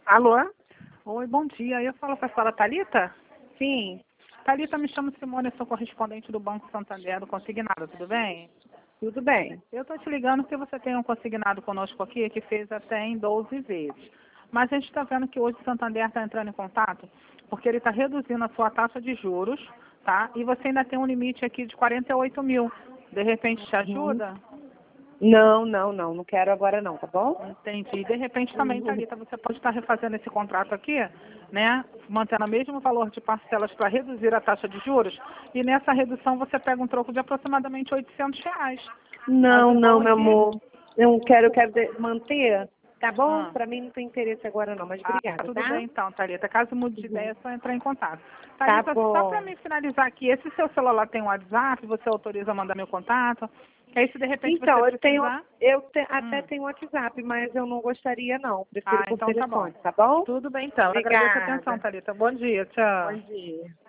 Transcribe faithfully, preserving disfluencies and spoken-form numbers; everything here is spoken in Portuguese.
Alô? Oi, bom dia. Eu falo com a senhora Thalita? Sim, Thalita, me chamo Simone, eu sou correspondente do Banco Santander do Consignado, tudo bem? tudo bem. Eu estou te ligando porque você tem um consignado conosco aqui que fez até em doze vezes. Mas a gente está vendo que hoje o Santander está entrando em contato porque ele está reduzindo a sua taxa de juros, tá? E você ainda tem um limite aqui de quarenta e oito mil. De repente te Uhum. ajuda? Não, não, não, não quero agora não, tá bom? Entendi. De repente também, Uhum. Thalita, você pode estar refazendo esse contrato aqui, né? Mantendo o mesmo valor de parcelas para reduzir a taxa de juros. E nessa redução você pega um troco de aproximadamente oitocentos reais. Mas Não, o não, bom é meu que... amor. Eu não quero, eu quero de- manter, tá bom? Ah, Pra mim não tem interesse agora não, mas ah, obrigada, tudo tá? bem então, Thalita. Caso mude de Uhum. ideia, é só entrar em contato. Tá Thalita, só para bom. me finalizar aqui, esse seu celular tem um WhatsApp? Você autoriza a mandar meu contato? Que aí se de repente você Então, eu tenho, precisar... eu te- até Hum. tenho WhatsApp, mas eu não gostaria não. Prefiro Ah, por então tá bom. telefone, tá bom? Tudo bem então. Eu agradeço a atenção, Obrigada. Thalita. Bom dia, Bom tchau. dia.